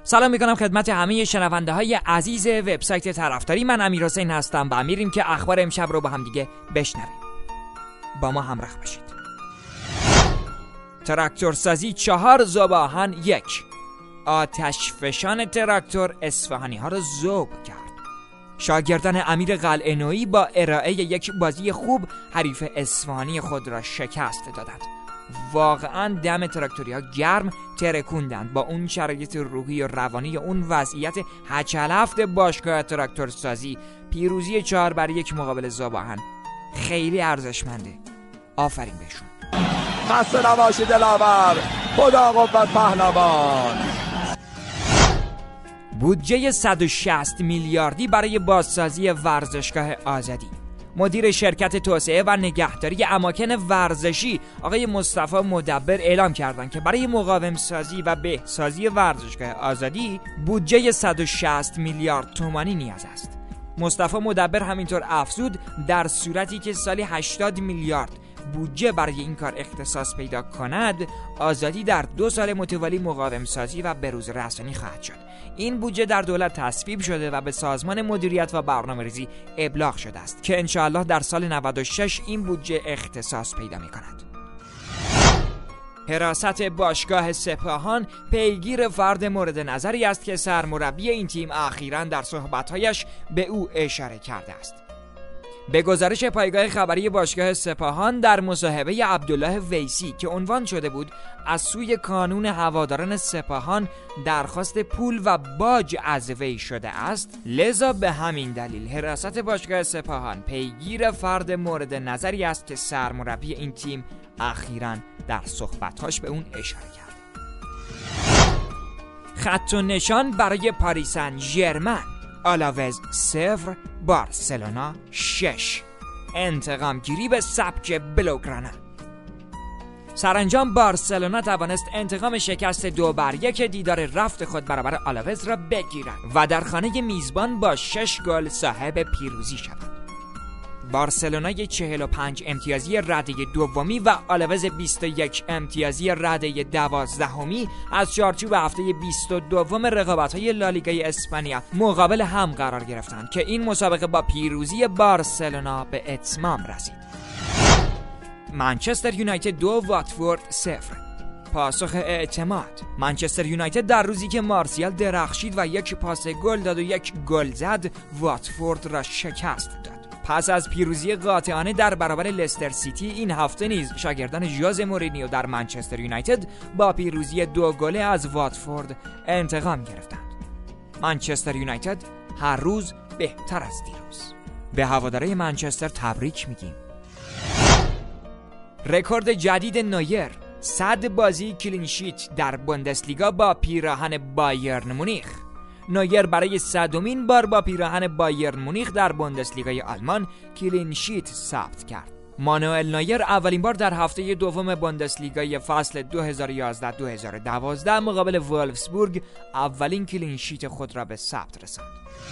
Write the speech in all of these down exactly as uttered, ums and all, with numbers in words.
سلام میکنم خدمت همه شنونده های عزیز وبسایت طرفداری. من امیرحسین هستم و میریم که اخبار امشب رو با هم دیگه بشنویم. با ما همراه باشید. تراکتورسازی چهار ذوب‌آهن یک. آتش فشان تراکتور اصفهانی ها رو ذوب کرد. شاگردان امیر قلعه‌نویی با ارائه یک بازی خوب حریف اصفهانی خود را شکست دادند. واقعا دم تراکتوریا گرم ترکوندند. با اون شرایط روحی و روانی و اون وضعیت هچلفت باشگاه تراکتورسازی پیروزی چهار بر یک مقابل ذوب‌آهن خیلی ارزشمنده. آفرین بهشون. خسته نباشید دلاور، خدا قوت پهلوان. بودجه صد و شصت میلیاردی برای بازسازی ورزشگاه آزادی. مدیر شرکت توسعه و نگهداری اماکن ورزشی آقای مصطفی مدبر اعلام کردند که برای مقاوم سازی و بهسازی ورزشگاه آزادی بودجه صد و شصت میلیارد تومانی نیاز است. مصطفی مدبر همینطور افزود در صورتی که سالی هشتاد میلیارد بودجه برای این کار اختصاص پیدا کند، آزادی در دو سال متوالی مقاوم سازی و بروز رسانی خواهد شد. این بودجه در دولت تصویب شده و به سازمان مدیریت و برنامه‌ریزی ابلاغ شده است که انشاءالله در سال نود و شش این بودجه اختصاص پیدا می کند. حراست باشگاه سپاهان پیگیر فرد مورد نظری است که سرمربی این تیم اخیراً در صحبت‌هایش به او اشاره کرده است. به گزارش پایگاه خبری باشگاه سپاهان در مصاحبه عبدالله ویسی که عنوان شده بود از سوی کانون هواداران سپاهان درخواست پول و باج از وی شده است، لذا به همین دلیل حراست باشگاه سپاهان پیگیر فرد مورد نظری است که سرمربی این تیم اخیراً در صحبت‌هاش به اون اشاره کرده. خط و نشان برای پاریس سن ژرمن. آلاوز صفر، بارسلونا شش. انتقام گیری به سبک بلوگرانا. سرانجام بارسلونا توانست انتقام شکست دو بر یک دیدار رفت خود برابر آلاوز را بگیرد و در خانه میزبان با شش گل صاحب پیروزی شود. بارسلونای چهل و پنج امتیازی رده دومی و آلاوز بیست و یک امتیازی رده دوازدهمی از چارچوب هفته بیست و دوم رقابت‌های لالیگای اسپانیا مقابل هم قرار گرفتند که این مسابقه با پیروزی بارسلونا به اتمام رسید. منچستر یونایتد دو واتفورد صفر. پاسخ اعتماد. منچستر یونایتد در روزی که مارسیال درخشید و یک پاس گل داد و یک گل زد، واتفورد را شکست داد. پس از پیروزی قاطعانه در برابر لستر سیتی، این هفته نیز شاگردان ژوزه مورینیو در منچستر یونایتد با پیروزی دو گله از واتفورد انتقام گرفتند. منچستر یونایتد هر روز بهتر از دیروز. به هوادارهای منچستر تبریک میگیم. رکورد جدید نویر، صد بازی کلین شیت در بوندسلیگا با پیراهن بایرن مونیخ. نویر برای صدمین بار با پیراهن بایرن مونیخ در بوندسلیگای آلمان کلین شیت ثبت کرد. مانوئل نویر اولین بار در هفته دوم بوندسلیگای فصل دو هزار و یازده دو هزار و دوازده مقابل وولفسبورگ اولین کلین شیت خود را به ثبت رساند.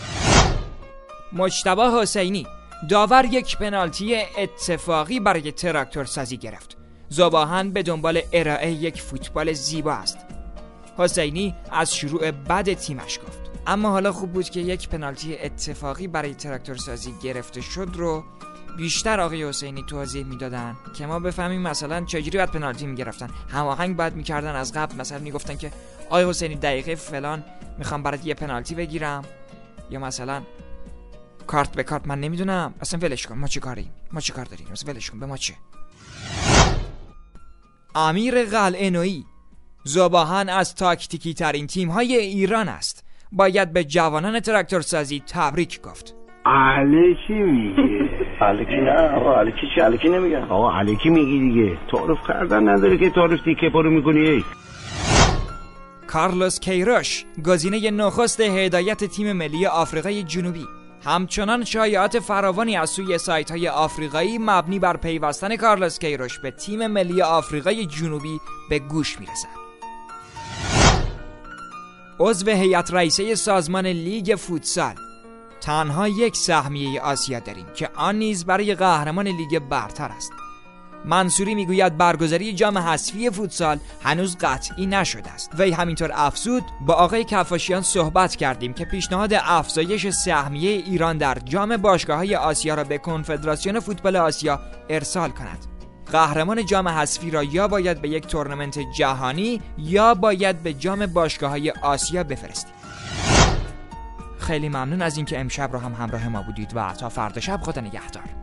مجتبی حسینی، داور یک پنالتی اتفاقی برای تراکتورسازی گرفت. ذوب‌آهن به دنبال ارائه یک فوتبال زیبا است. حسینی از شروع بد تیمش گفت، اما حالا خوب بود که یک پنالتی اتفاقی برای تراکتورسازی گرفته شد رو بیشتر آقای حسینی توضیح میدادن که ما بفهمیم مثلا چجوری باید پنالتی میگرفتن. هماهنگ باید میکردن از قبل، مثلا میگفتن که آقای حسینی دقیقه فلان میخوام برات یه پنالتی بگیرم، یا مثلا کارت به کارت من نمیدونم، اصلا ولش کن، ما چه کاریم، ما چه کار داریم، اصلا ولش کن، به ما چه. امیر قلعه‌نویی، ذوب‌آهن از تاکتیکی ترین تیم های ایران است. باید به جوانان تراکتورسازی تبریک گفت. علیکی میگه. علیکی نه آقا، علیکی چی؟ علیکی نمیگن آقا، علیکی میگی دیگه. تعارف کردن نداره که تعارف دیگه پارو میکنی. ای کارلوس کیروش، گزینه نخست هدایت تیم ملی آفریقای جنوبی. همچنان شایعات فراوانی از سوی سایت‌های آفریقایی مبنی بر پیوستن کارلوس کیروش به تیم ملی آفریقای جنوبی به گوش میرسد. عضو هیئت رئیسه سازمان لیگ فوتسال، تنها یک سهمیه آسیا داریم که آن نیز برای قهرمان لیگ برتر است. منصوری میگوید برگزاری جام حذفی فوتسال هنوز قطعی نشده است. وی همینطور افزود با آقای کفاشیان صحبت کردیم که پیشنهاد افزایش سهمیه ایران در جام باشگاه‌های آسیا را به کنفدراسیون فوتبال آسیا ارسال کند. قهرمان جام حذفی را یا باید به یک تورنمنت جهانی یا باید به جام باشگاه‌های آسیا بفرستیم. خیلی ممنون از اینکه امشب رو هم همراه ما بودید و تا فردا شب خدا نگهدار.